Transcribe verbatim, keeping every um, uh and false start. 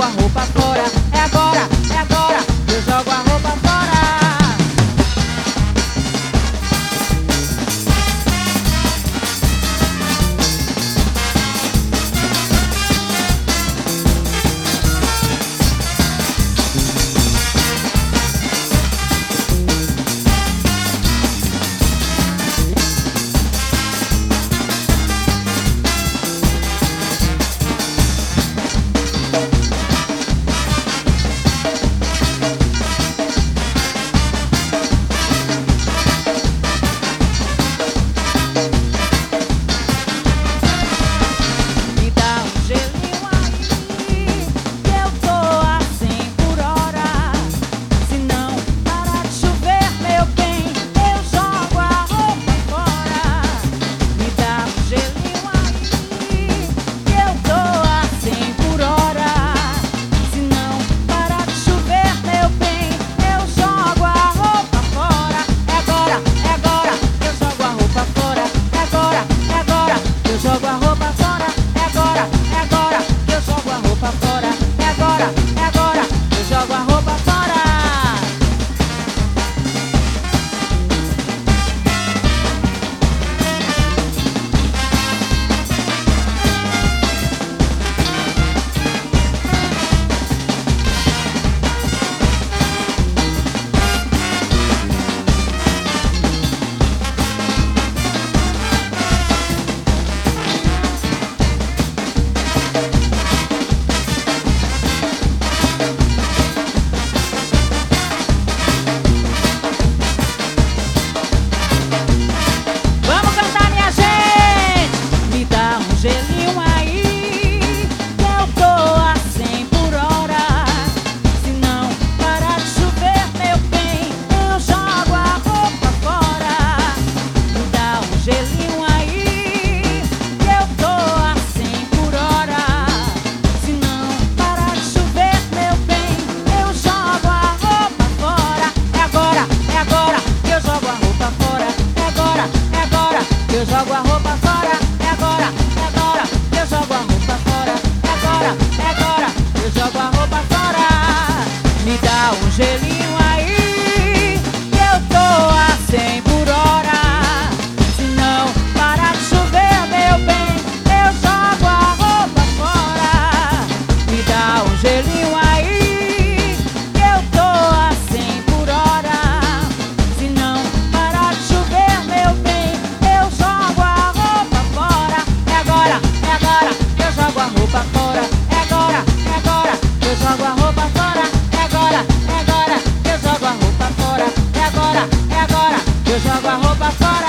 roupa fora. É agora, é agora que eu jogo a roupa fora. Jogo a roupa fora, é agora, é agora que eu jogo a roupa fora. É agora, é agora que eu jogo a roupa fora. Gelinho aí, que eu tô a cem por hora. Se não parar de chover, meu bem, eu jogo a roupa fora. Me dá um gelinho aí, que eu tô a cem por hora. Se não parar de chover, meu bem, eu jogo a roupa fora. É agora, é agora que eu jogo a roupa fora. É agora, é agora que eu jogo a roupa fora. É agora, é agora que eu jogo a roupa fora. É agora, é agora que eu jogo a roupa fora. Me dá um gelinho aí, que eu tô a cem por hora. Se não parar de chover, meu bem, eu jogo a roupa fora. Me dá um gelinho aí, que eu tô a cem por hora. Se não parar de chover, meu bem, eu jogo a roupa fora. É agora, é agora que eu jogo a roupa fora. É agora, é agora que eu jogo a roupa fora. É agora, é agora que eu jogo a roupa fora. É agora, é agora que eu jogo a roupa fora.